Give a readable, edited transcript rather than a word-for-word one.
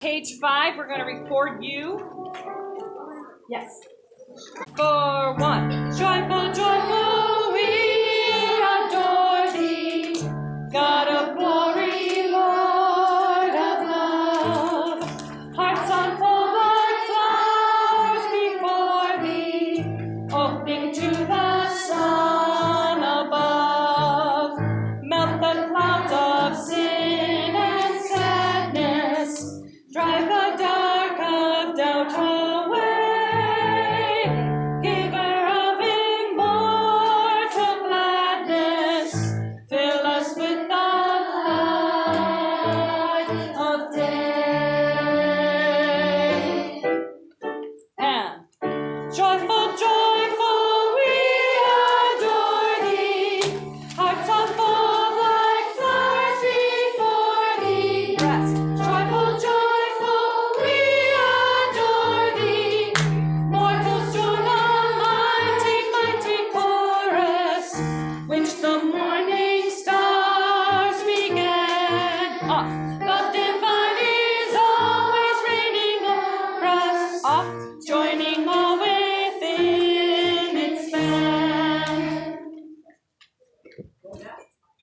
Page 5, we're going to record you. Yes. For 1. Joyful, joyful, we adore thee, God of glory, Lord of love. Hearts unfold like flowers before thee, opening to the sun above. Melt the clouds of sin and sadness, drive the dark of doubt away. Giver of immortal gladness, fill us with the light of day. And joyful, joyful, we adore thee. Hearts unfold like flowers before thee. Rest. Joyful, joyful, we adore thee. Mortals join the mighty, mighty chorus, which the morning stars began. Up.